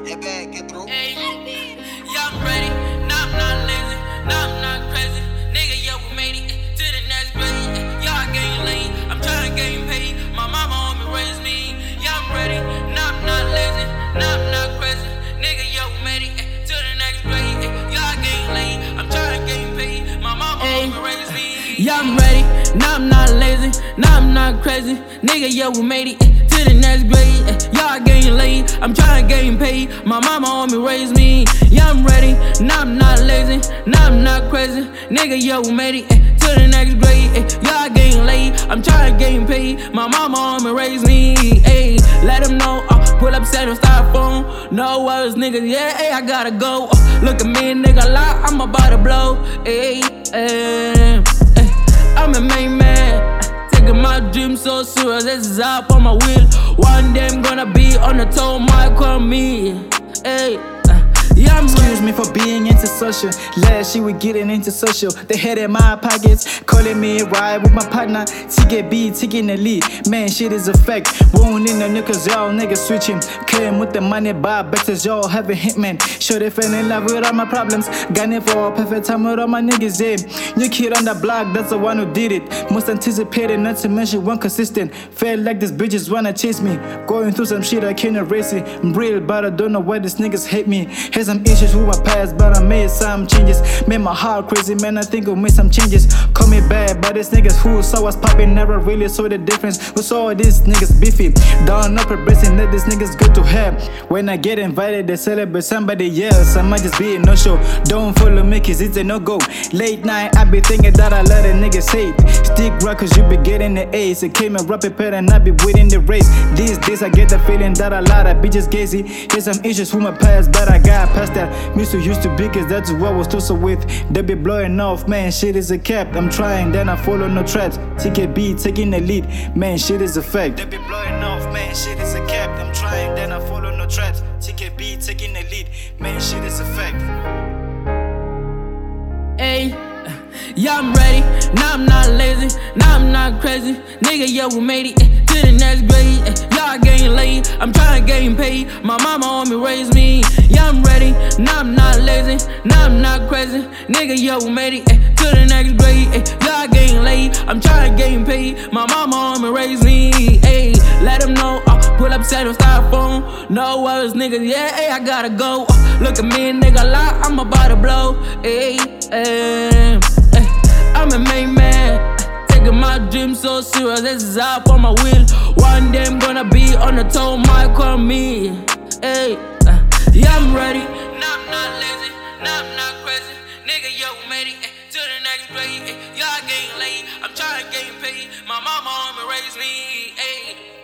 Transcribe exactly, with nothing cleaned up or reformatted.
That bag get through. Hey, yeah, I'm ready. Nah, I'm not lazy. Nah, I'm not crazy. Nigga, yeah, we made it to the next grade. Y'all getting late. I'm trying to get paid. My mama on me raised me. Yeah, I'm ready. Nah, I'm not lazy. Nah, I'm not crazy. Nigga, yeah, we made it to the next grade. Y'all getting late. I'm trying to get paid. My mama on me raised me. Yeah, I'm ready. Nah, I'm not lazy. Nah, I'm not crazy. Nigga, yeah, we made it to the next grade. Y'all getting late. I'm trying to get paid. My mama on me raised me. Yeah, I'm ready. Nah, I'm not lazy. Nah, I'm not crazy. Nigga, yeah, we made it to the next grade. Y'all getting late. I'm trying to get paid. My mama on me raised me. Ayy, let them know. Uh, pull up, set and start phone. No worries, nigga. Yeah, ayy, I gotta go. Uh, look at me, nigga, lie. I'm about to blow. Ayy, ayy, ayy. I'm a main man. Taking my dream so serious. This is up on my wheel. One day I'm gonna be on the toe, mic on me. Hey, uh, yeah, I'm Excuse me for being antisocial. Last year we getting into social. They had in my pockets, calling me a ride with my partner. T K B, taking the lead. Man, shit is a fact. Won't in the niggas, y'all niggas switching. Came with the money, buy betters, y'all have a hitman. Sure they fell in love with all my problems. Got it for a perfect time with all my niggas, yeah. New kid on the block, that's the one who did it. Most anticipated, not to mention one consistent. Felt like these bitches wanna chase me. Going through some shit I can't erase it. I'm real, but I don't know why these niggas hate me. Had some issues with my past, but I made some changes. Made my heart crazy, man, I think I'll make some changes. Call me bad, but these niggas who saw us popping never really saw the difference. We saw these niggas beefy. Down up progressing that these niggas good to have. When I get invited, they celebrate somebody else. I might just be a no-show. Don't follow me, cause it's a no-go. Late night, I be thinking that a lot of niggas hate. Stick rock, cause you be getting the A's. It came and rap it better and I be winning the race. These days, I get the feeling that a lot of bitches gazy. Here's some issues with my past, but I got past that. Me so used to be, cause that's what I was tussle with. They be blowing off, man, shit is a cap. I'm trying, then I follow no traps. T K B taking the lead, man, shit is a fact. They be blowing off, man, shit is a cap. I'm trying, then I follow no traps. T K B taking the lead, man, shit is a fact. Ayy, yeah, I'm ready. Nah, I'm not lazy. Nah, I'm not crazy. Nigga, yeah, we made it to the next grade. Y'all getting late. I'm trying to get paid. My mama on me raised me. Yeah, I'm ready. Nah, I'm not lazy. Nah, I'm not crazy. Nigga, yeah, we made it to the next grade. Y'all getting late. I'm trying to get paid. My mama on me raised me. Ayy, let them know. Uh, pull up, set and start phone. No worries, nigga. Yeah, ayy, I gotta go. Uh, look at me, nigga, lie. I'm about to blow. Ayy, ayy. I'm a main man, taking my dream so serious. This is up on my wheel. One day I'm gonna be on the toe, mic on me. Hey, uh, yeah, I'm ready. Nah, I'm not lazy. Nah, I'm not crazy. Nigga, yo, we made it to the next grade. Y'all getting late. I'm trying to get paid. My mama on me raised me. Hey.